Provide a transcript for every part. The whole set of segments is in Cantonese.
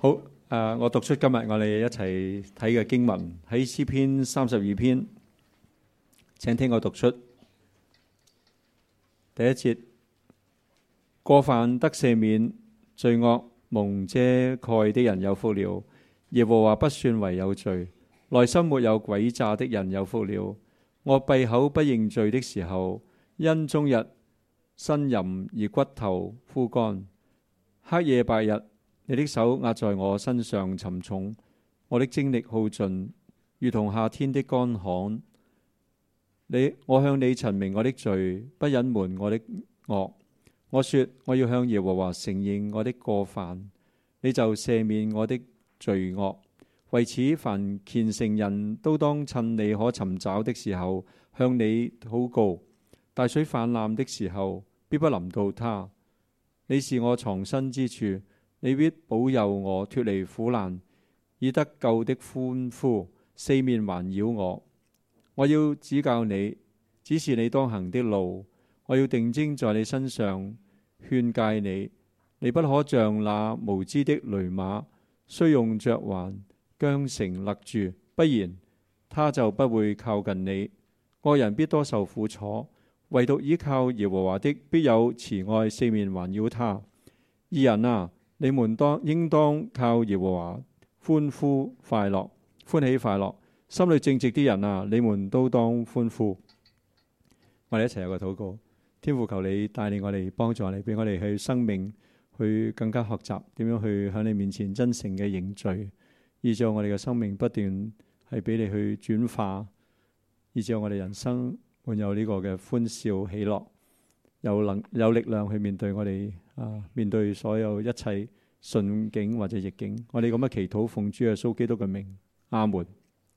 好，我讀出今日我哋一齊睇嘅經文喺詩篇32篇，請聽我讀出第一節：過犯得赦免，罪惡蒙遮蓋的人有福了。耶和華不算為有罪，內心沒有詭詐的人有福了。我閉口不認罪的時候，因終日呻吟而骨頭枯乾。黑夜白日，你的手壓在我身上沉重，我的精力耗盡，如同夏天的乾旱。我向你陳明我的罪，不隱瞞我的惡。我說我要向耶和華承認我的過犯，你就赦免我的罪惡。為此，凡虔誠人都當趁你可尋找的時候向你禱告。大水泛濫的時候，必不臨到他。你是我藏身之處，你必保佑我脫離苦難，以得救的歡呼四面環繞我。我要指教你，指示你當行的路。我要定睛在你身上，勸誡你。你不可像那無知的騾馬，須用嚼環將繩勒住，不然他就不會靠近你。惡人必多受苦楚，唯獨依靠耶和華的，必有慈愛四面環繞他。義人啊，你們應當靠耶和華歡喜快樂。心裏正直的人啊，你們都當歡呼。我哋一齊有個禱告。天父，求你帶領我哋，幫助我哋，俾我哋去生命去更加學習點樣去喺你面前真誠嘅認罪，以致我哋嘅生命不斷係俾你去轉化，以致我哋人生滿有呢個嘅歡笑喜樂，有力量去面對我哋面對所有一切順境或者逆境。我哋咁嘅祈禱奉主耶穌基督嘅名，阿門。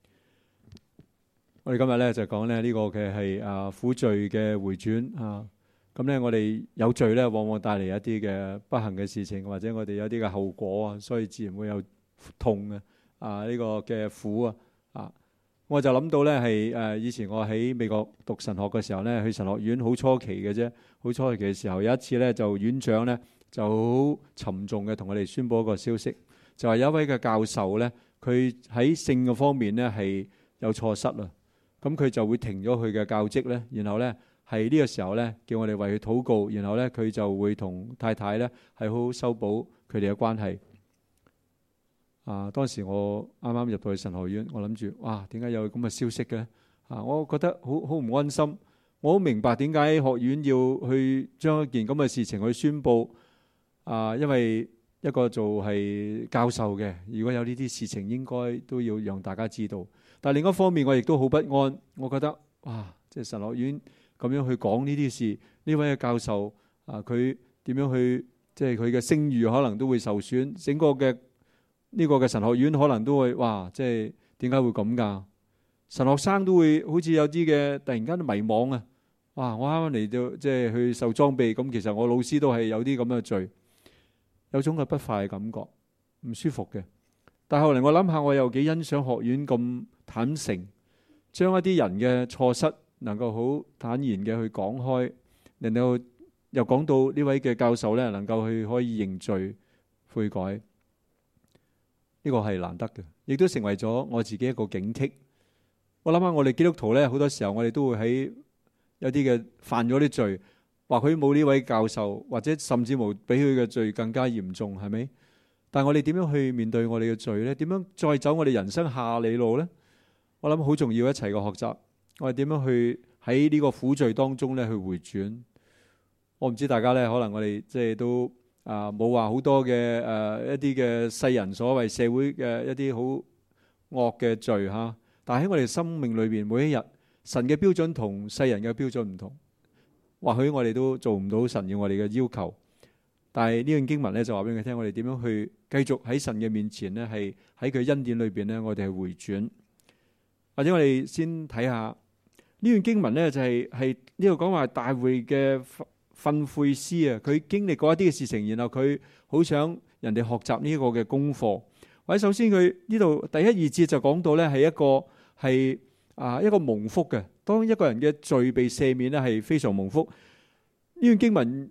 我哋今日咧就講咧呢個嘅係苦罪嘅回轉啊。咁咧我哋有罪咧，往往帶嚟一啲嘅不幸嘅事情，或者我哋有啲嘅後果啊，所以自然會有痛呢個嘅苦啊。我就諗到咧係以前我喺美國讀神學嘅時候咧，去神學院好初期嘅啫，好初期嘅時候有一次咧就院長咧就好沉重嘅同我哋宣佈一個消息，就係有一位嘅教授咧，佢喺性嘅方面咧係有錯失啦。咁佢就會停咗佢嘅教職咧，然後咧係呢個時候咧叫我哋為佢禱告，然後咧佢就會同太太咧係好好修補佢哋嘅關係。當時我啱啱入到去神學院，我諗住哇，點解有咁嘅消息嘅？我覺得好唔安心。我好明白點解學院要去將一件咁嘅事情去宣佈。因為一個做係教授嘅，如果有呢啲事情，應該都要讓大家知道。但另一方面，我亦都好不安。我覺得哇，即係神學院咁樣去講呢啲事，呢位嘅教授佢點樣去，即係佢嘅聲譽可能都會受損，整個嘅呢個嘅神學院可能都會哇，即係點解會咁㗎？神學生都會好似有啲嘅突然間迷惘啊！哇，我啱啱嚟到即係去受裝備，咁其實我老師都係有啲咁嘅罪，有種嘅不快嘅感覺，唔舒服嘅。但係後嚟我諗下，我又幾欣賞學院咁坦誠，將一啲人嘅錯失能夠好坦然嘅去講開，然後又講到呢位嘅教授咧能夠去可以認罪悔改，呢個係難得嘅，亦都成為咗我自己一個警惕。我諗下我哋基督徒咧，好多時候我哋都會喺有啲嘅犯咗啲罪，或許冇呢位教授，或者甚至乎比佢嘅罪更加嚴重，係咪？但係我哋點樣去面對我哋嘅罪呢？點樣再走我哋人生下里路呢？我諗好重要一齊嘅學習，我哋點樣去喺呢個苦罪當中咧去回轉？我唔知大家咧，可能我哋即係都冇話好多嘅一啲嘅世人所謂社會嘅一啲好惡嘅罪嚇，但係喺我哋生命裏邊，每一日神嘅標準同世人嘅標準唔同，或許我哋都做唔到神要我哋嘅要求。但係呢段經文咧就話俾佢聽，我哋點樣去繼續喺神嘅面前咧，係喺佢恩典裏邊咧，我哋係回轉。或者我哋先睇下呢段經文咧，就係呢度講話大衛嘅訓誨詩啊，佢經歷過一啲嘅事情，然後佢好想人哋學習呢個嘅功課。或者首先佢呢度第一二節就講到咧，係一個蒙福嘅。當一個人嘅罪被赦免咧，係非常蒙福。呢段經文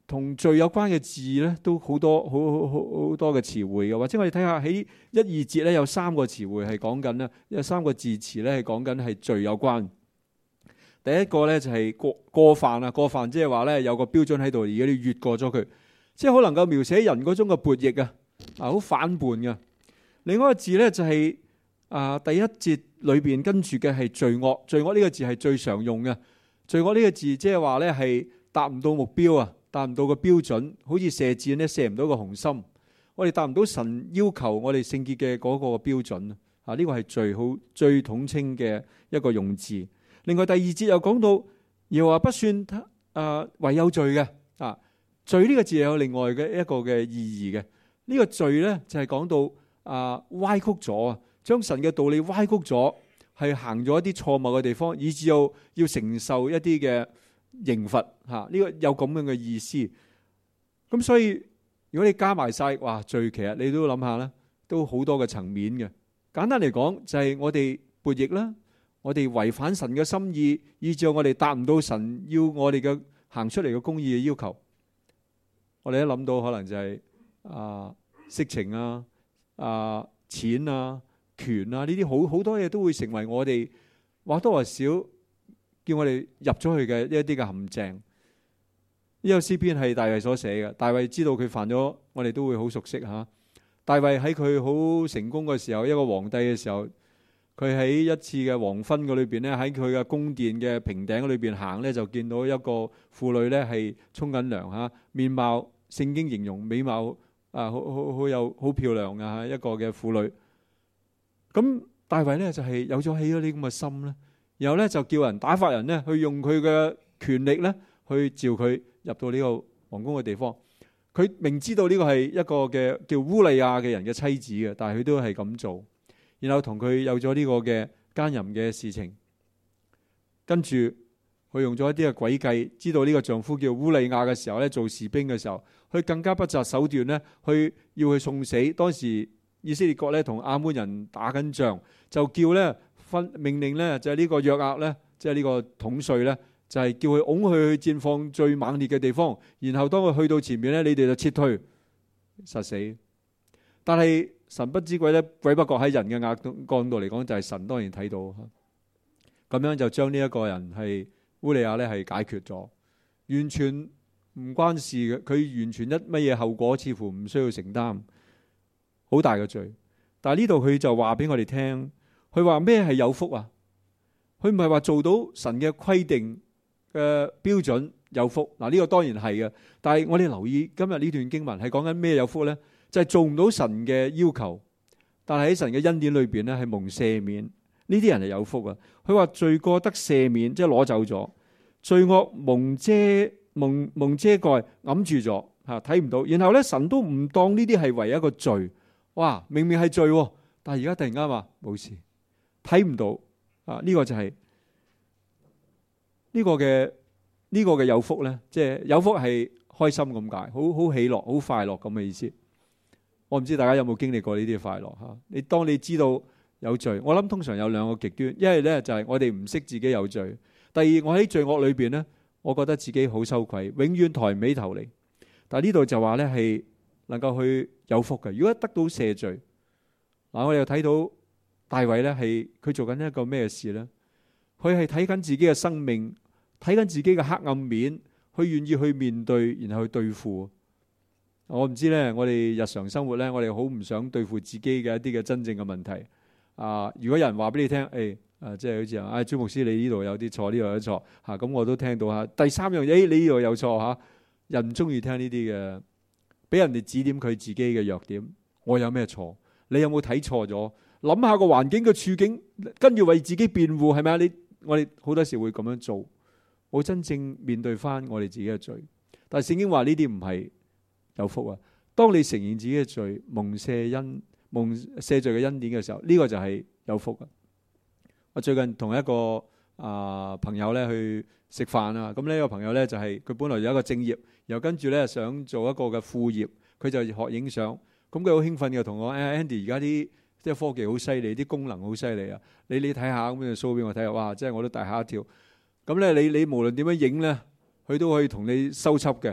同罪有關嘅字咧，都好多好多嘅詞彙嘅。或者我哋睇下喺1、2節咧，有3個詞彙係講緊咧，有3個字詞咧係講緊係罪有關。第一個咧就係過犯啊，過犯即係話咧有個標準喺度，而家你越過咗佢，即係可能夠描寫人嗰種嘅悖逆啊，好反叛嘅。另外一個字咧就係第一節裏邊跟住嘅係罪惡，罪惡呢個字係最常用嘅。罪惡呢個字即係話咧係達唔到目標啊。達唔到個標準，好似射箭咧射唔到個紅心。我哋達唔到神要求我哋聖潔嘅嗰個標準啊！呢個係最統稱嘅一個用字。另外第2節又講到，又話不算為有罪嘅啊。罪呢個字有另外嘅一個嘅意義嘅。呢個罪咧就係講到歪曲咗啊，將神嘅道理歪曲咗，係行咗一啲錯誤嘅地方，以至要承受一啲嘅刑罰吓，呢個有咁樣嘅意思。咁所以如果你加埋晒，哇，罪其實你都諗下啦，都好多嘅層面嘅。簡單嚟講就係我哋悖逆啦，我哋違反神嘅心意，以至我哋達唔到神要我哋嘅行出嚟嘅公義嘅要求。我哋一諗到可能就係色情啊、錢啊、權啊，呢啲好多嘢都會成為我哋或多或少叫我哋入咗去嘅一啲嘅陷阱。呢個詩篇係大衛所寫嘅，大衛知道佢犯咗，我哋都會好熟悉吓。大衛喺佢好成功嘅時候，一個皇帝嘅時候，佢喺一次嘅黃昏嘅裏邊咧，喺佢嘅宮殿嘅平頂裏邊行咧，就見到一個婦女咧係沖緊涼吓，面貌聖經形容美貌好漂亮嘅一個嘅婦女。咁大衛咧就係有咗起咗呢咁嘅心咧，然後咧就叫人打發人咧去用佢嘅權力咧去召佢入到呢個皇宮嘅地方。佢明知道呢個係一個嘅叫烏利亞嘅人嘅妻子嘅，但係佢都係咁做，然後同佢有咗呢個嘅奸淫嘅事情。跟住佢用咗一啲嘅詭計，知道呢個丈夫叫烏利亞嘅時候咧，做士兵嘅時候，佢更加不擇手段咧，要佢送死。當時以色列國咧同亞捫人打緊仗，就叫咧命令咧就係呢個約押咧，即係呢個統帥咧，就係叫佢擁佢去戰況最猛烈嘅地方，然後當佢去到前面咧，你哋就撤退，實死。但係神不知鬼咧，鬼不覺喺人嘅眼光度嚟講，就係神當然睇到，咁樣就將呢一個人係烏利亞咧係解決咗，完全唔關事嘅，佢完全一乜嘢後果似乎唔需要承擔，好大嘅罪。但係呢度佢就話俾我哋聽，佢話咩係有福啊？佢唔係話做到神嘅規定嘅標準有福。嗱，呢個當然係嘅，但係我哋留意今日呢段經文係講緊咩有福呢？就係做唔到神嘅要求，但係喺神嘅恩典裏邊咧係蒙赦免，呢啲人係有福啊！佢話罪過得赦免，即係攞走咗，罪惡蒙遮蓋揞住咗吓，睇唔到。然後咧神都唔當呢啲係為一個罪，哇！明明係罪，但係而家突然間話冇事，睇唔到啊！呢個就係呢個嘅有福咧，即係有福係開心咁解，好喜樂、好快樂咁嘅意思。我唔知大家有冇經歷過呢啲快樂吓？你當你知道有罪，我諗通常有兩個極端，一係咧就係我哋唔識自己有罪；第二，我喺罪惡裏邊咧，我覺得自己好羞愧，永遠抬唔起頭嚟。但係呢度就話咧係能夠去有福嘅。如果得到赦罪，嗱，我哋又睇到大衛咧係佢做緊一個咩事咧？佢係睇緊自己嘅生命，睇緊自己嘅黑暗面，佢願意去面對，然後去對付。我唔知咧，我哋日常生活咧，我哋好唔想對付自己嘅一啲嘅真正嘅問題。如果有人話俾你聽，即係好似啊，朱牧師你呢度有啲錯，呢度有啲錯嚇，咁我都聽到嚇。第三樣嘢，你呢度有錯嚇，人唔中意聽呢啲嘅，俾人哋指點佢自己嘅弱點。我有咩錯？你有冇睇錯咗？諗下個環境嘅處境，跟住為自己辯護，係咪啊？我哋好多時會咁樣做，冇真正面對翻我哋自己嘅罪。但係聖經話呢啲唔係有福啊！當你承認自己嘅罪，蒙赦罪嘅恩典嘅時候，呢個就係有福啊！我最近同一個朋友咧去食飯啊，咁呢個朋友咧就係佢本來有一個正業，然後跟住咧想做一個嘅副業，佢就學影相。咁佢好興奮嘅同我，Andy 而家啲即係科技好犀利，啲功能好犀利啊！你睇下，咁就 show 俾我睇下，哇！即係我都大嚇一跳。咁咧你無論點樣影咧，佢都可以同你收輯嘅。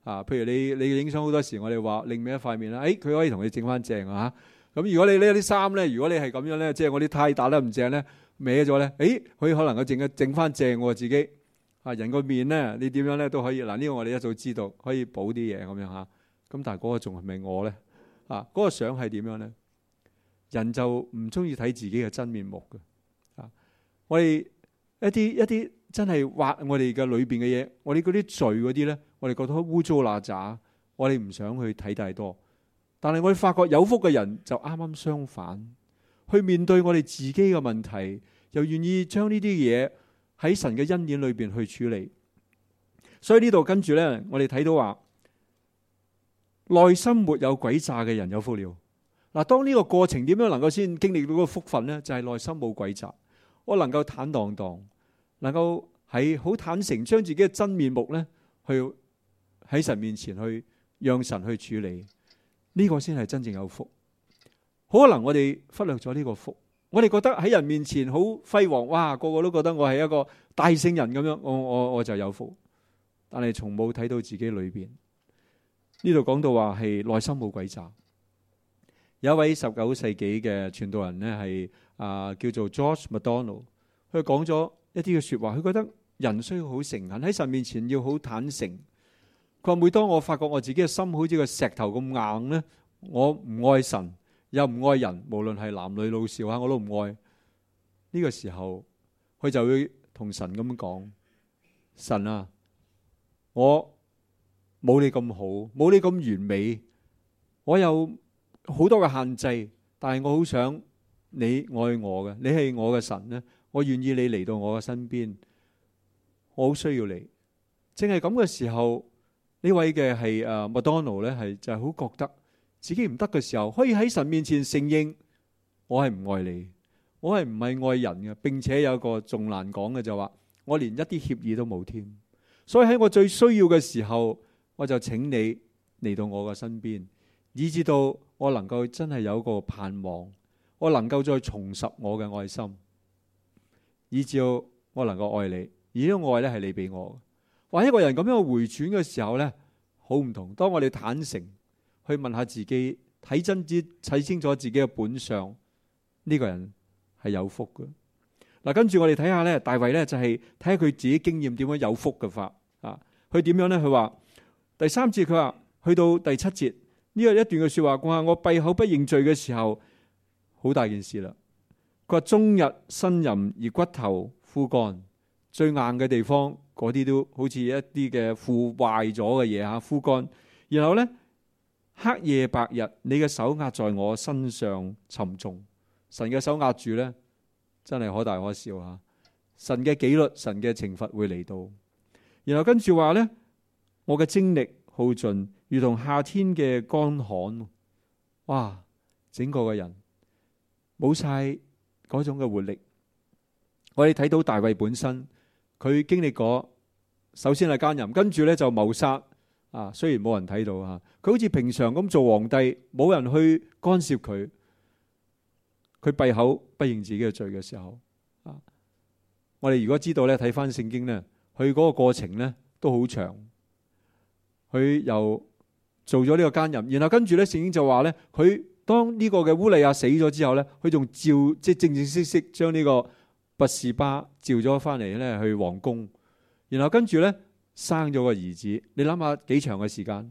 譬如你影相好多時，我哋話另面一塊面啦，佢可以同你整翻正啊。咁如果你呢啲衫咧，如果你係咁樣咧，即係我啲呔打得唔正咧，歪咗咧，佢可能佢整翻正喎自己。人個面咧，你點樣咧都可以。呢個我哋一早知道，可以補啲嘢咁樣嚇。咁但係嗰個仲係咪我咧？嗰個相係點樣咧？人就唔中意睇自己嘅真面目嘅。我哋一啲真係挖我哋嘅裏邊嘅嘢，我哋嗰啲罪嗰啲咧，我哋覺得好污糟邋遢，我哋唔想去睇太多。但係我哋發覺有福嘅人就啱啱相反，去面對我哋自己嘅問題，又願意將呢啲嘢喺神嘅恩典裏邊去處理。所以呢度跟住咧，我哋睇到話，內心沒有詭詐嘅人有福了。當呢個過程點樣能夠先經歷到個福分呢？就係內心冇詭詐，我能夠坦蕩蕩，能夠係好坦誠將自己嘅真面目咧，去喺神面前去讓神去處理。呢個先係真正有福。可能我哋忽略咗呢個福，我哋覺得喺人面前好輝煌，哇，個個都覺得我係一個大聖人咁樣，我就有福。但係從冇睇到自己裏邊。呢度講到話係內心冇詭詐。有一位19世紀嘅傳道人呢，係叫做 George MacDonald， 佢講咗一啲嘅說話，佢覺得人需要好誠懇，喺神面前要好坦誠。佢話每當我發覺我自己嘅心好似個石頭咁硬呢，我唔愛神又唔愛人，無論係男女老少我都唔愛。呢個時候佢就會同神咁講：神啊，我冇你咁好，冇你咁完美，我有好多嘅限制，但係我好想你愛我嘅，你係我嘅神呢，我願意你嚟到我嘅身邊，我好需要你。正係咁嘅時候，呢位嘅係MacDonald咧，係就係好覺得自己唔得嘅時候，可以喺神面前承認我係唔愛你，我係唔係愛人嘅，並且有個仲難講嘅就話，我連一啲協議都冇添。所以喺我最需要嘅時候，我就請你嚟到我嘅身邊，以至到我能夠真係有一個盼望，我能夠再重拾我嘅愛心，以至到我能夠愛你。而呢個愛咧係你俾我。話一個人咁樣回轉嘅時候咧，好唔同。當我哋坦誠去問下自己，睇清楚自己嘅本相，呢個人係有福嘅。跟住我哋睇下咧，大衛咧就係睇下佢自己經驗點樣有福嘅法啊。佢點樣咧？佢話第3節，佢話去到第7節呢個一段嘅說話，佢話我閉口不認罪嘅時候，好大件事啦。佢話終日呻吟而骨頭枯乾，最硬嘅地方嗰啲都好似一啲嘅腐壞咗嘅嘢枯乾。然後咧，黑夜白日，你嘅手壓在我身上沉重。神嘅手壓住咧，真係可大可小吓。神嘅紀律，神嘅懲罰會嚟到。然後跟住話咧，我嘅精力耗盡，如同夏天嘅乾旱。哇！整個嘅人冇晒嗰種嘅活力。我哋睇到大衛本身，佢經歷過，首先係奸淫，跟住咧就謀殺。雖然冇人睇到佢好似平常咁做皇帝，冇人去干涉佢。佢閉口不認自己嘅罪嘅時候，我哋如果知道咧，睇翻聖經咧，佢嗰個過程咧都好長。佢又做咗呢個奸淫，然後跟住咧，聖經就話咧，佢當呢個嘅烏利亞死咗之後咧，佢仲正式將呢個拔示巴召咗翻嚟咧去皇宮，然後跟住咧生咗個兒子。你諗下幾長嘅時間？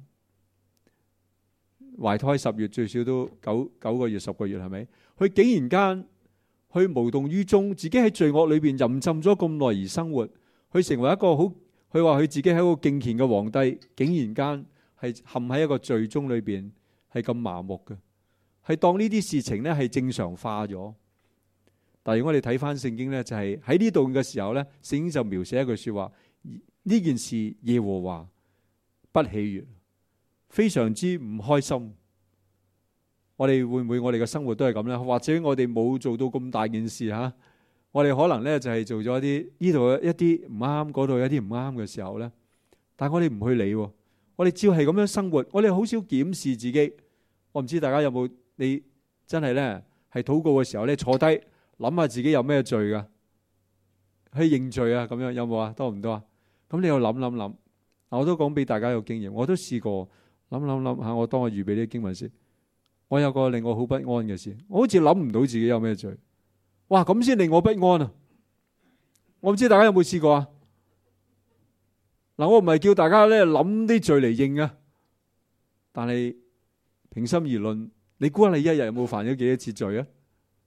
懷胎10月，最少都9個月10個月，係咪？佢竟然間去無動於衷，自己喺罪惡裏邊浸咗咁耐而生活，佢成為一個好，佢話佢自己係一個敬虔嘅皇帝，竟然間係陷喺一個罪中裏邊，係咁麻木嘅，係當呢啲事情咧係正常化咗。但係如果我哋睇翻聖經咧，就係喺呢度嘅時候咧，聖經就描寫一句說話：呢件事耶和華不喜悅，非常之唔開心。我哋會唔會我哋嘅生活都係咁咧？或者我哋冇做到咁大件事吓，我哋可能咧就係做咗一啲呢度一啲唔啱，嗰度一啲唔啱嘅時候咧，但係我哋唔去理，我哋照係咁樣生活，我哋好少檢視自己。我唔知大家有冇，你真係咧係禱告嘅時候咧坐低諗下自己有咩罪噶，去認罪啊咁樣有冇啊？多唔多啊？咁你要諗， 我都講俾大家有經驗，我都試過諗下，我當我預備呢啲經文時，我有個令我好不安嘅事，我好似諗唔到自己有咩罪。哇，咁先令我不安啊！我唔知大家有冇試過啊？嗱，我唔係叫大家咧諗啲罪嚟認啊，但係平心而論，你估下你一日有冇犯咗幾多次罪啊？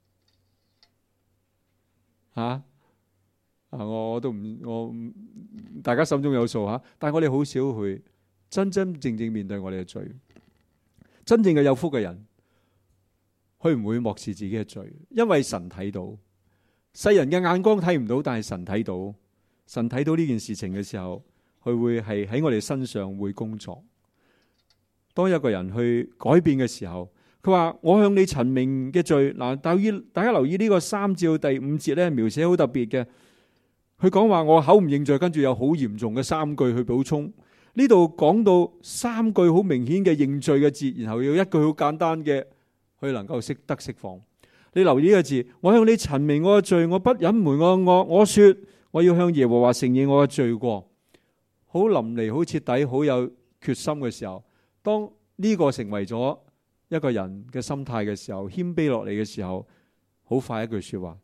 我大家心中有數吓，但係我哋好少去真真正正面對我哋嘅罪。真正嘅有福嘅人，佢唔會漠視自己嘅罪，因為神睇到，世人嘅眼光睇唔到，但係神睇到。神睇到呢件事情嘅時候，佢會係喺我哋身上會工作。當一個人去改變嘅時候，佢話我向你陳明嘅罪。嗱，大家留意呢個3至第5節咧，描寫好特別嘅。佢講話我口唔認罪，跟住有好嚴重嘅3句去補充。呢度講到3句好明顯嘅認罪嘅字，然後要一句好簡單嘅，佢能夠識得釋放。你留意呢個字，我向你陳明我嘅罪，我不隱瞞我嘅惡。我說我要向耶和華承認我嘅罪過。好淋漓、好徹底、好有決心嘅時候，當呢個成為咗一個人嘅心態嘅時候，謙卑落嚟嘅時候，好快一句說話，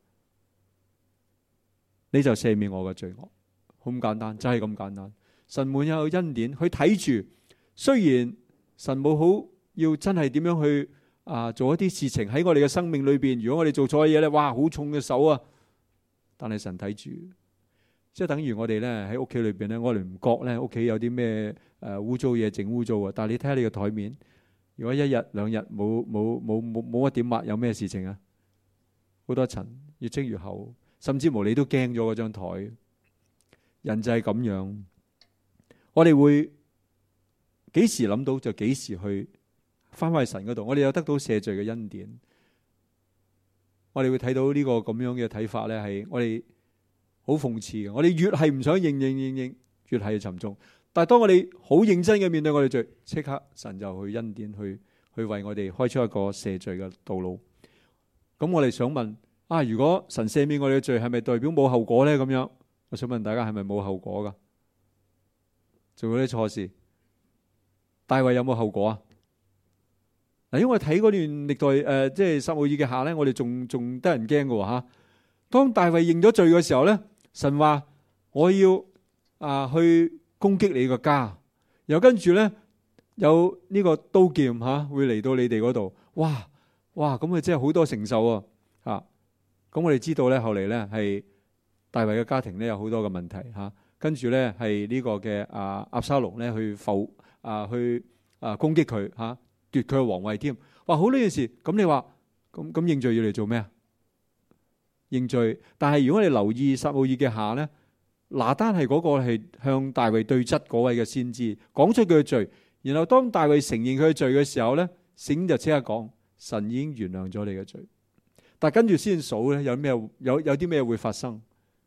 你就赦免我嘅罪惡。好簡單，就係咁簡單。神滿有恩典，去睇住。雖然神冇好要真係點樣去做一啲事情喺我哋嘅生命裏邊。如果我哋做錯嘢咧，哇，好重嘅手啊！但係神睇住，即係等於我哋咧喺屋企裏邊咧，我哋唔覺咧屋企有啲咩污糟嘢整污糟啊。但係你睇下你嘅台面，如果1日2日冇乜點抹，有咩事情啊？好多塵，越積越厚，甚至乎你都驚咗嗰張台。人就係咁樣，我哋會幾時諗到就幾時去翻返去神嗰度。我哋有得到赦罪嘅恩典，我哋會睇到呢個咁樣嘅睇法咧，係我哋好諷刺嘅。我哋越係唔想認，越係沉重。但係當我哋好認真嘅面對我哋罪，即刻神就去恩典去為我哋開出一個赦罪嘅道路。咁我哋想問如果神赦免我哋嘅罪，係咪代表冇後果咧？咁樣，我想問大家係咪冇後果噶？做嗰啲錯事，大衛有冇後果啊？嗱，因為我睇嗰段歷代即係撒母耳嘅下咧，我哋仲得人驚嘅喎吓。當大衛認咗罪嘅時候咧，神話我要去攻擊你個家，又跟住咧有呢個刀劍會嚟到你哋嗰度。哇，咁啊真係好多承受啊！咁我哋知道咧，後嚟咧係大衛嘅家庭咧有好多嘅問題跟住咧係呢個嘅押沙龍咧去攻擊佢奪佢嘅皇位添。哇，好呢件事，咁你話咁認罪要嚟做咩啊？認罪，但係如果你留意撒母耳嘅下咧，拿單係嗰個係向大衛對質嗰位嘅先知，講出佢嘅罪。然後當大衛承認佢嘅罪嘅時候咧，聖經就即刻講神已經原諒咗你嘅罪。但跟住先數咧，有啲咩會發生？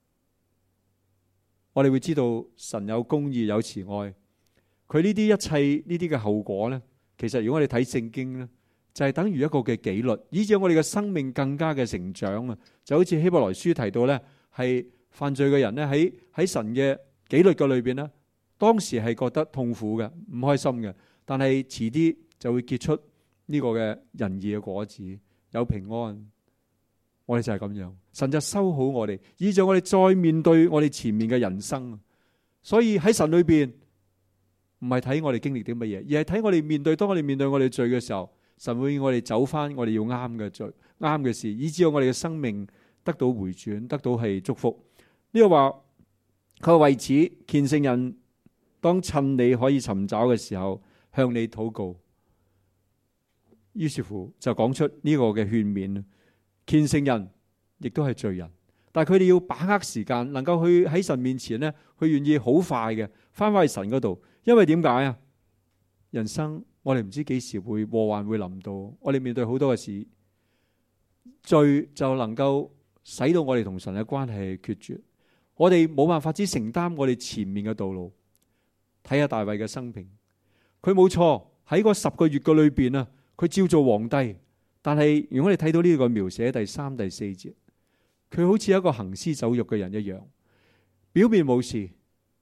我哋會知道神有公義有慈愛，佢呢啲一切呢啲嘅後果咧，其實如果我哋睇聖經咧，就係等於一個嘅紀律，以致我哋嘅生命更加嘅成長啊！就好似希伯來書提到咧，係犯罪嘅人咧喺神嘅紀律嘅裏邊咧，當時係覺得痛苦嘅、唔開心嘅，但係遲啲就會結出呢個嘅仁義嘅果子，有平安。我哋就係咁樣，神就修好我哋，以致我哋再面對我哋前面嘅人生。所以喺神裏邊，唔係睇我哋經歷啲乜嘢，而係睇我哋面對。當我哋面對我哋罪嘅時候，神會要我哋走翻我哋要啱嘅罪、啱嘅事，以致我哋嘅生命得到回轉，得到係祝福。呢個話佢話為此，虔誠人當趁你可以尋找嘅時候，向你禱告。於是乎就講出呢個嘅勸勉。虔誠人亦都係罪人，但係佢哋要把握時間，能夠去喺神面前咧，佢願意好快嘅翻返去神嗰度。因為點解啊？人生我哋唔知幾時會禍患會臨到，我哋面對好多嘅事，罪就能夠使到我哋同神嘅關係決絕。我哋冇辦法只承擔我哋前面嘅道路。睇下大衛嘅生平，佢冇錯喺嗰10個月嘅裏邊啊，佢照做皇帝。但係如果你睇到呢個描寫第3、第4節，佢好似一個行屍走肉嘅人一樣，表面冇事，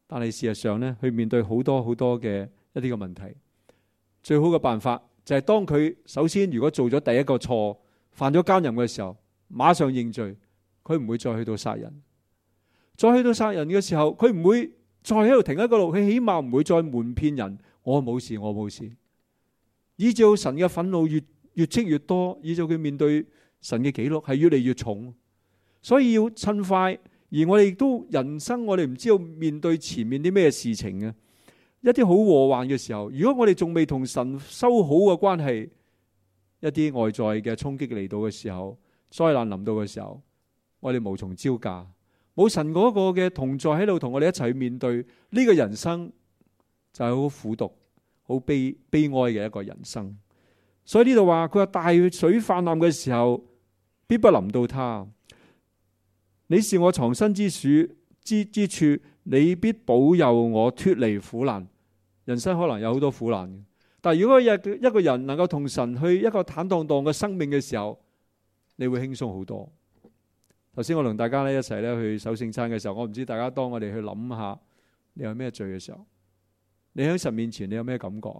但係事實上咧，去面對好多好多嘅一啲嘅問題，最好嘅辦法就係當佢首先如果做咗第一個錯，犯咗奸淫嘅時候，馬上認罪，佢唔會再去到殺人。再去到殺人嘅時候，佢唔會再喺度停喺嗰度，佢起碼唔會再瞞騙人，我冇事，我冇事。依照神嘅憤怒越積越多，依照佢面對神嘅記錄係越嚟越重，所以要趁快。而我哋亦都人生，我哋唔知道面對前面啲咩事情嘅一啲好禍患嘅時候，如果我哋仲未同神修好嘅關係，一啲外在嘅衝擊嚟到嘅時候，災難臨到嘅時候，我哋無從招架，冇神嗰個嘅同在喺度同我哋一齊去面對呢個人生，就係好苦毒、好悲哀嘅一個人生。所以呢度話佢話大水泛濫嘅時候，必不臨到他。你是我藏身之處，你必保佑我脫離苦難。人生可能有好多苦難嘅，但係如果一個人能夠同神去一個坦蕩蕩嘅生命嘅時候，你會輕鬆好多。頭先我同大家咧一齊咧去守聖餐嘅時候，我唔知大家當我哋去諗下，你有咩罪嘅時候，你喺神面前你有咩感覺？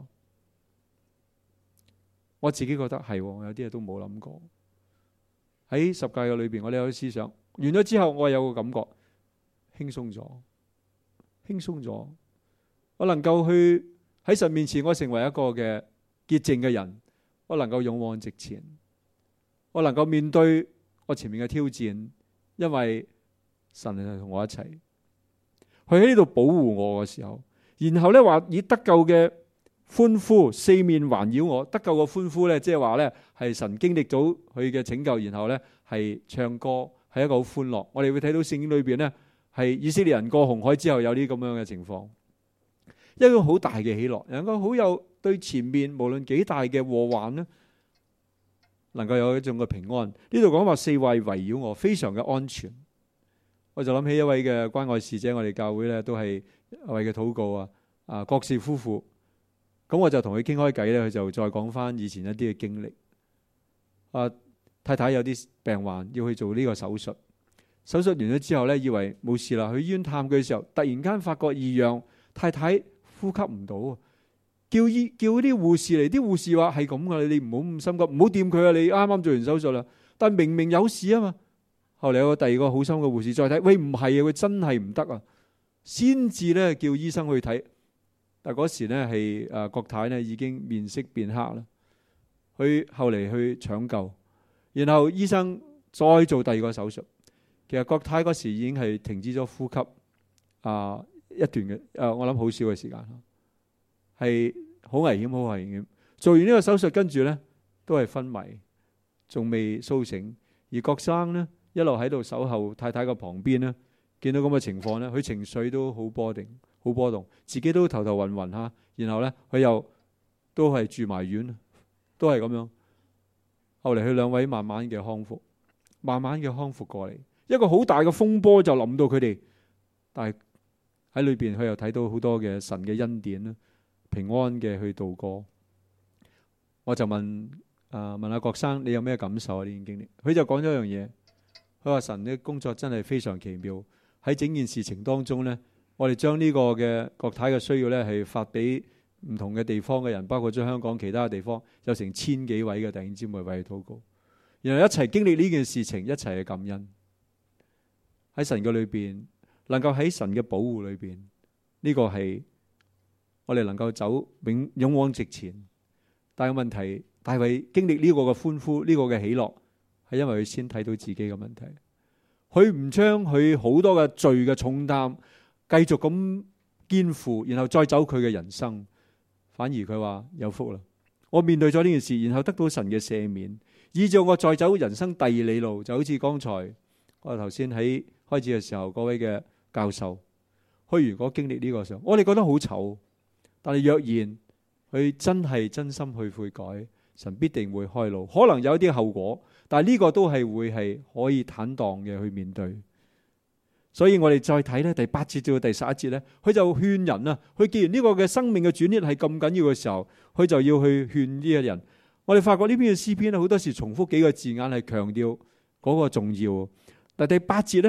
我自己覺得係，有啲嘢都冇諗過。喺十誡嘅裏邊，我哋有啲思想。完咗之後，我有個感覺輕鬆咗，輕鬆咗。我能夠去喺神面前，我成為一個嘅潔淨嘅人，我能夠勇往直前，我能夠面對我前面嘅挑戰，因為神係同我一齊，佢喺呢度保護我嘅時候，然後咧話以得救嘅歡呼四面環繞我。得救嘅歡呼咧，即係話咧係神經歷到佢嘅拯救，然後咧係唱歌。係一個好歡樂，我哋會睇到聖經裏邊呢，係以色列人過紅海之後有啲咁樣嘅情況，一個好大嘅喜樂，能夠好有對前面無論幾大嘅禍患呢，能夠有一種嘅平安。呢度講話四圍圍繞我，非常嘅安全。我就諗起一位嘅關愛使者，我哋教會呢都係為佢禱告啊，郭氏夫婦。咁我就同佢傾開偈呢，佢就再講翻以前一啲嘅經歷。太太有啲病患要去做呢個手術，手術完咗之後呢，以為冇事啦。去醫院探佢嘅時候，突然間發覺異樣，太太呼吸唔到，叫啲護士嚟。啲護士話係咁噶，你唔好咁心急，唔好掂佢啊！你啱啱做完手術啦，但明明有事啊嘛。後嚟有個第二個好心嘅護士再睇，喂，唔係啊，佢真係唔得啊，先至呢叫醫生去睇。但嗰時呢係郭太呢已經面色變黑啦，佢後嚟去搶救。然後醫生再做第二個手術，其實郭太嗰時已經係停止咗呼吸一段嘅我諗好少嘅時間，係好危險，好危險。做完呢個手術，跟住呢都係昏迷，仲未甦醒。而郭生呢一路喺度守候太太嘅旁邊呢，見到咁嘅情況呢，佢情緒都好波動，自己都頭頭暈暈吓。然後呢佢又都係住埋院，都係咁樣。後嚟佢兩位慢慢嘅康復過嚟，一個好大嘅風波就臨到佢哋，但係喺裏邊佢又睇到好多嘅神嘅恩典啦，平安嘅去度過。我就問阿郭生，你有咩感受啊？呢件經歷，佢就講咗一樣嘢，佢話神嘅工作真係非常奇妙。喺整件事情當中呢，我哋將呢個嘅郭太嘅需要呢係發俾唔同嘅地方嘅人，包括咗香港其他嘅地方，有成1000幾位嘅弟兄姊妹為佢禱告，然後一齊經歷呢件事情，一齊嘅感恩。喺神嘅裏邊，能夠喺神嘅保護裏邊，呢個係我哋能夠走勇往直前。但係問題，大衛經歷呢個嘅歡呼，呢個嘅喜樂，係因為佢先睇到自己嘅問題，佢唔將佢好多嘅罪嘅重擔繼續咁肩負，然後再走佢嘅人生。反而佢話有福啦，我面對咗呢件事，然後得到神嘅赦免，以致我再走人生第二里路。就好似剛才我頭先喺開始嘅時候，嗰位嘅教授，佢如果經歷呢個時候，我哋覺得好醜，但係若然佢真係真心去悔改，神必定會開路。可能有一啲後果，但係呢個都係會係可以坦蕩嘅去面對。所以我哋再睇咧第8節至到第11節咧，佢就勸人啊，佢既然呢個嘅生命嘅轉捩係咁緊要嘅時候，佢就要去勸呢啲人。我哋發覺呢篇嘅詩篇咧，好多時重複幾個字眼係強調嗰個重要。但第8節咧，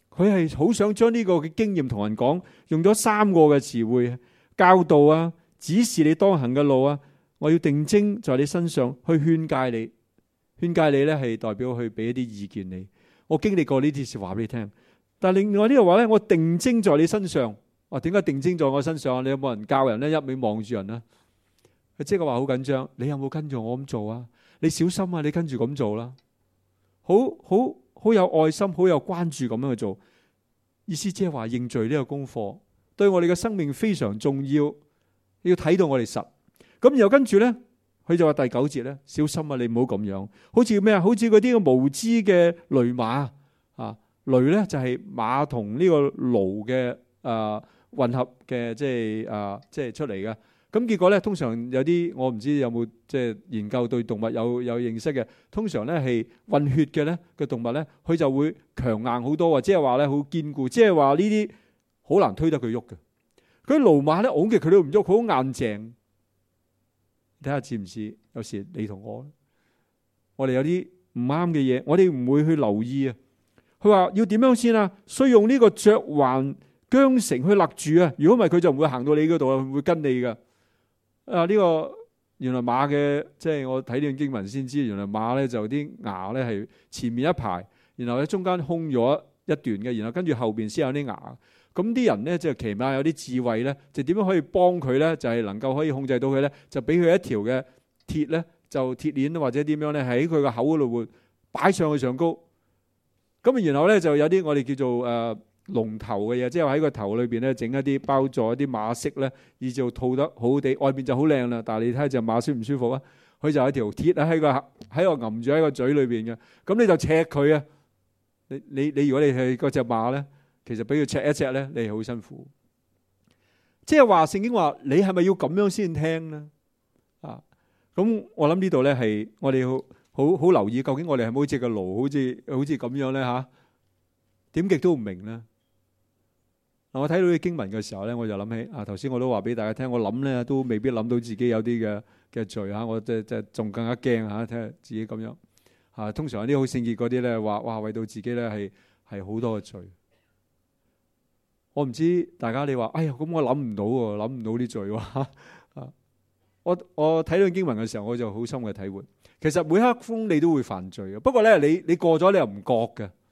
佢係好想將呢個嘅經驗同人講，用咗3個嘅詞彙教導啊，指示你當行嘅路啊，我要定睛在你身上去勸誡你。勸誡你咧係代表去俾一啲意見你。我經歷過呢啲事話俾你聽。但係另外呢個話咧，我定睛在你身上。點解定睛在我身上啊？你有冇人教人咧？一味望住人啊？即係個話好緊張。你有冇跟住我咁做啊？你小心啊！你跟住咁做啦。好有愛心，好有關注咁樣去做。意思即係話認罪呢個功課對我哋嘅生命非常重要，要睇到我哋實。咁然後跟住咧，佢就話第9節咧，小心啊！你唔好咁樣，好似咩啊？好似嗰啲無知嘅騾馬啊，騾咧就係馬同呢個驢嘅混合嘅，即係出嚟嘅。咁結果咧，通常有啲我唔知有冇即係研究對動物有認識嘅，通常咧係混血嘅咧嘅動物咧，佢就會強硬好多，即係話咧好堅固，即係話呢啲好難推得佢喐嘅。佢驢馬咧，拱極佢都唔喐，佢好硬淨。睇下似唔似？有時你同我哋有啲唔啱嘅嘢，我哋唔會去留意啊。佢話要點樣先啊？需用呢個嚼環韁繩去勒住啊！如果唔係，佢就唔會行到你嗰度啊，會跟你噶。呢個原來馬嘅，即係我睇呢段經文先知，原來馬咧就啲牙咧係前面一排，然後咧中間空咗一段嘅，然後跟住後邊先有啲牙。咁啲人咧就騎馬有啲智慧咧，就點樣可以幫佢咧？就係能夠可以控制到佢咧，就俾佢一條嘅鐵咧，就鐵鏈或者點樣咧，喺佢個口嗰度會擺上去上高。咁然後咧就有啲我哋叫做龍頭嘅嘢，即係喺個頭裏邊咧整一啲包咗一啲馬飾咧，以至套得好好地，外邊就好靚啦。但係你睇下隻馬舒唔舒服啊？佢就有一條鐵喺度揞住喺個嘴裏邊嘅。咁你就赤佢啊！你如果你係嗰隻馬咧，其實俾佢赤一赤咧，你係好辛苦。即係話聖經話你係咪要咁樣先聽咧？咁我諗呢度咧係我哋好留意，究竟我哋係咪好似個驢好似咁樣咧嚇？點極都唔明咧。我睇到啲經文嘅時候咧，我就諗起頭先我都話俾大家聽，我諗咧都未必諗到自己有啲嘅罪嚇，我即係仲更加驚嚇，睇下自己咁樣通常有啲好聖潔嗰啲咧話哇，為到自己咧係好多嘅罪。我唔知大家你話哎呀咁我諗唔到喎，諗唔到啲罪喎。我睇到經文嘅時候，我就好深嘅體會。其實每刻風你都會犯罪嘅，不過咧你過咗你又唔覺嘅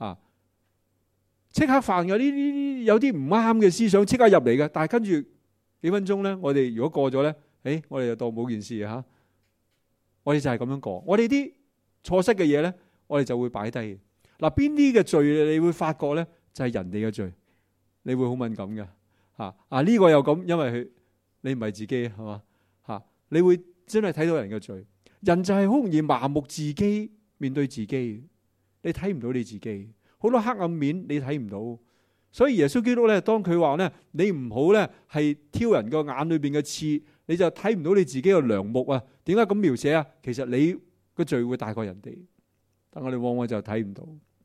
即刻犯嘅呢有啲唔啱嘅思想即刻入嚟嘅，但係跟住幾分鐘咧，我哋如果過咗咧，我哋就當冇件事嚇。我哋就係咁樣過，我哋啲錯失嘅嘢咧，我哋就會擺低。嗱，邊啲嘅罪你會發覺咧，就係人哋嘅罪，你會好敏感嘅呢個又咁，因為你唔係自己係嘛你會真係睇到人嘅罪。人就係好容易麻木自己，面對自己，你睇唔到你自己。好多黑暗面你睇唔到，所以耶穌基督咧，當佢話咧，你唔好咧係挑人個眼裏邊嘅刺，你就睇唔到你自己嘅梁木啊。點解咁描寫啊？其實你個罪會大過人哋，但我哋往往就睇唔到。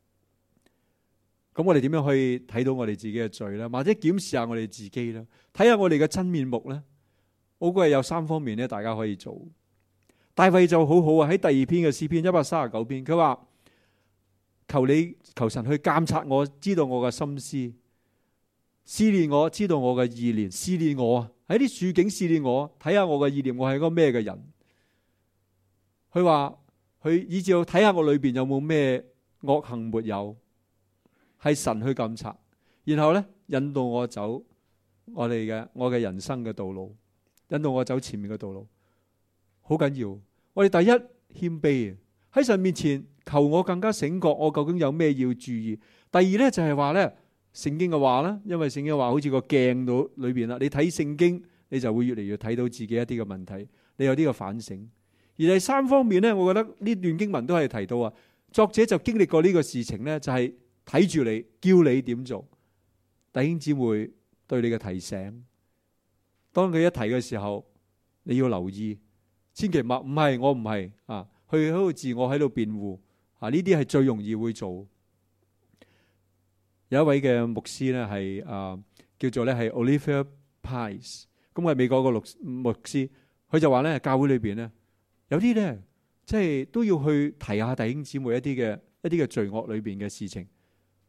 咁我哋點樣可以睇到我哋自己嘅罪咧？或者檢視下我哋自己咧，睇下我哋嘅真面目咧？我估係有3方面咧，大家可以做。大衛就好好啊，喺第2篇嘅詩篇139篇，佢話。求神去監察我，知道我嘅心思，試煉我，知道我嘅意念，試煉我喺啲處境試煉我，睇下我嘅意念，我係個咩嘅人。佢話佢以至睇下我裏邊有冇咩惡行沒有，係神去監察，然後咧引導我走我嘅人生嘅道路，引導我走前面嘅道路，好緊要。我哋第一謙卑喺神面前。求我更加醒覺，我究竟有咩要注意？第二咧就係話咧，聖經嘅話啦，因為聖經話好似個鏡度裏邊啦，你睇聖經，你就會越嚟越睇到自己一啲嘅問題，你有啲嘅反省。而第3方面咧，我覺得呢段經文都係提到啊，作者就經歷過呢個事情咧，就係睇住你，叫你點做。弟兄姊妹對你嘅提醒，當佢一提嘅時候，你要留意，千祈唔係我唔係去喺度自我喺度辯護。呢啲係最容易會做。有一位嘅牧師咧係叫做咧係 Oliver Pice， 咁係美國個牧師，佢就話咧教會裏邊咧有啲咧即係都要去提下弟兄姊妹一啲嘅罪惡裏邊嘅事情。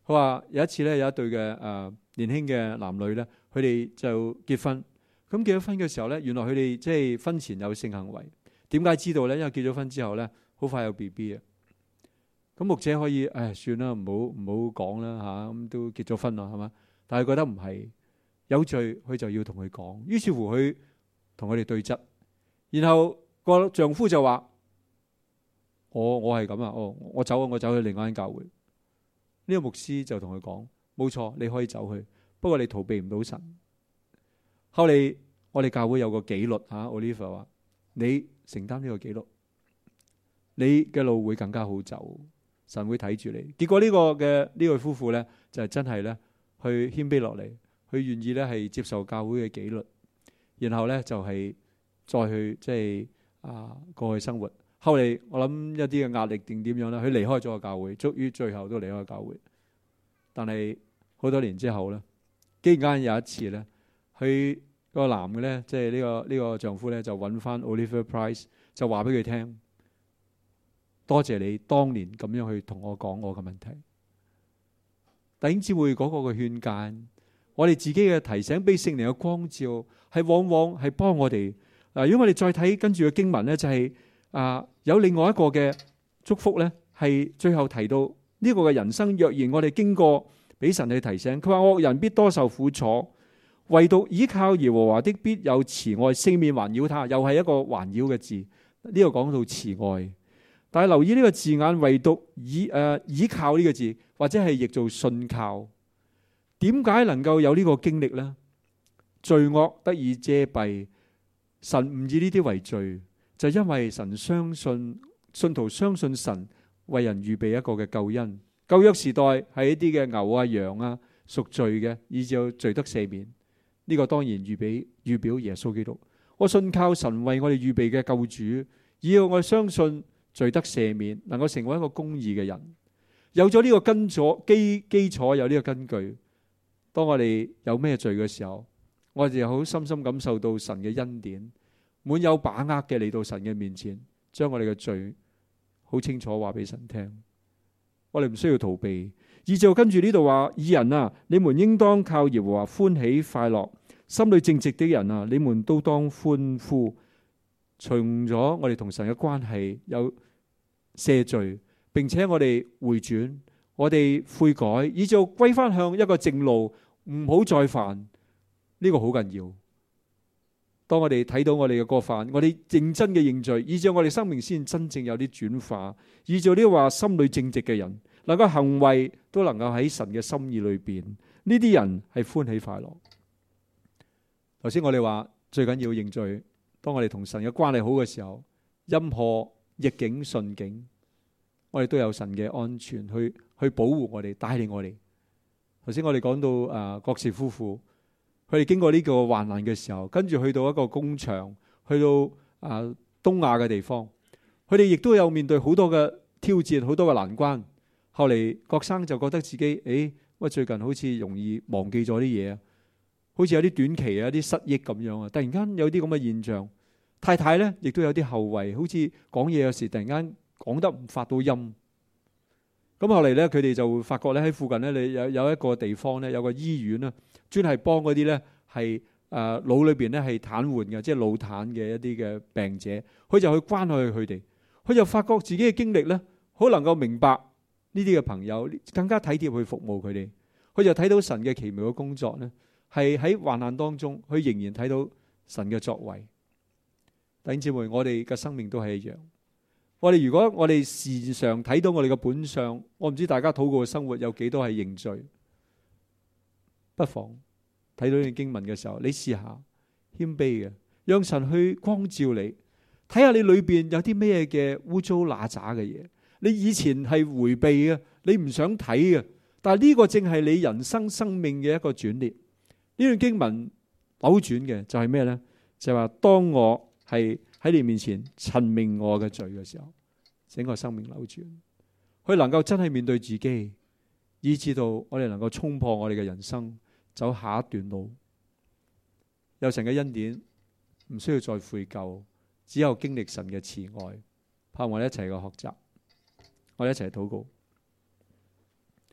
佢話有一次咧，有一對嘅年輕嘅男女咧，佢哋就結婚。咁結咗婚嘅時候咧，原來佢哋即係婚前有性行為。點解知道咧？因為結咗婚之後咧，好快有 BB 啊。咁牧者可以算啦，唔好講啦嚇，咁都結咗婚啦，係嘛？但係覺得唔係有罪，佢就要同佢講。於是乎佢同佢哋對質，然後個丈夫就話：我係咁啊，我走去另外一間教會。呢個牧師就同佢講：冇錯，你可以走去，不過你逃避唔到神。後嚟我哋教會有個紀律Oliver 話：你承擔呢個紀律，你嘅路會更加好走，神會睇住你。結果呢對夫婦咧就係真係咧去謙卑落嚟，佢願意咧係接受教會嘅紀律，然後咧就係再去即係過去生活。後嚟我諗一啲嘅壓力定點樣咧，佢離開咗個教會，終於最後都離開教會。但係好多年之後咧，竟然間有一次咧，佢個男嘅咧，即係呢個丈夫咧，就揾翻 Oliver Price， 就話俾佢聽：多謝你當年咁樣去同我講我嘅問題。弟兄姊妹嗰個嘅勸誡，我哋自己嘅提醒，俾聖靈嘅光照，係往往係幫我哋。如果我哋再睇跟住嘅經文咧，就係有另外一個嘅祝福咧，係最後提到呢個嘅人生。若然我哋經過俾神去提醒，佢話惡人必多受苦楚，唯獨倚靠耶和華的必有慈愛，四面環繞他。又係一個環繞嘅字，呢個講到慈愛。但係留意呢個字眼，唯獨倚靠呢個字，或者係譯做信靠。點解能夠有呢個經歷呢？罪惡得以遮蔽，神唔以呢啲為罪，就因為神相信信徒相信神為人預備一個嘅救恩。舊約時代係一啲嘅牛啊羊啊贖罪嘅，以致有罪得赦免。呢個當然預表耶穌基督。我信靠神為我哋預備嘅救主，以後我相信罪得赦免，能夠成為一個公義嘅人。有咗呢個基礎，有呢個根據。當我哋有咩罪嘅時候，我哋就好深深感受到神嘅恩典，滿有把握嘅嚟到神嘅面前，將我哋嘅罪好清楚話俾神聽。我哋唔需要逃避。而就跟住呢度話：義人啊，你們應當靠耶和華歡喜快樂；心裏正直的人啊，你們都當歡呼。從咗我哋同神嘅關係有赦罪，並且我哋回轉，我哋悔改，以就歸翻向一個正路，唔好再犯。呢個好緊要。當我哋睇到我哋嘅過犯，我哋認真嘅認罪，以至我哋生命先真正有啲轉化。以至呢個話心裏正直嘅人，能夠行為都能夠喺神嘅心意裏邊，呢啲人係歡喜快樂。頭先我哋話最緊要認罪。當我哋同神嘅關係好嘅時候，任何逆境順境，我哋都有神嘅安全去保護我哋，帶領我哋。頭先我哋講到郭氏夫婦，佢哋經過呢個患難嘅時候，跟住去到一個工場，去到東亞嘅地方，佢哋亦都有面對好多嘅挑戰，好多嘅難關。後嚟郭生就覺得自己最近好似容易忘記咗啲嘢啊，好似有啲短期啊，有啲失憶咁樣啊。突然間有啲咁嘅現象。太太咧亦都有啲後遺，好似講嘢有時突然間講得唔發到音。咁後嚟咧，佢哋就會發覺咧，喺附近咧，你有一個地方咧，有個醫院啦，專係幫嗰啲咧係腦裏邊咧係癱瘓嘅，即係腦癱嘅一啲嘅病者。佢就去關愛佢哋，佢就發覺自己嘅經歷咧，好能夠明白呢啲嘅朋友，更加體貼去服務佢哋。佢就睇到神嘅奇妙嘅工作咧，係喺患難當中，佢仍然睇到神嘅作為。弟兄姊妹，我哋嘅生命都係一樣。如果我哋時常睇到我哋嘅本相，我唔知大家禱告嘅生活有幾多係認罪。不妨睇到呢段經文嘅時候，你試下謙卑嘅，讓神去光照你，睇下你裏邊有啲咩嘅污糟邋遢嘅嘢。你以前係回避嘅，你唔想睇嘅，但係呢個正係你人生生命嘅一個轉捩。呢段經文扭轉嘅就係咩呢？就係話當我係喺你面前陳明我嘅罪嘅時候，整個生命扭轉，佢能夠真係面對自己，以至到我哋能夠衝破我哋嘅人生，走下一段路。有神嘅恩典，唔需要再悔疚，只有經歷神嘅慈愛。盼望我哋一齊嘅學習，我哋一齊禱告。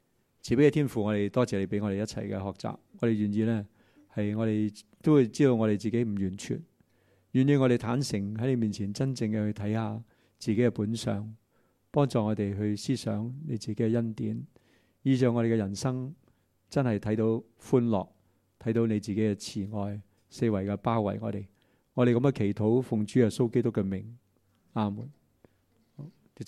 慈悲嘅天父，我哋多謝你俾我哋一齊嘅學習。我哋願意呢，係我哋都會知道我哋自己唔完全，願意我哋坦誠喺你面前，真正嘅去睇下自己嘅本相，幫助我哋去思想你自己嘅恩典，以致我哋嘅人生真係睇到歡樂，睇到你自己嘅慈愛，四圍嘅包圍我哋。我哋咁嘅祈禱，奉主耶穌基督嘅名，阿門。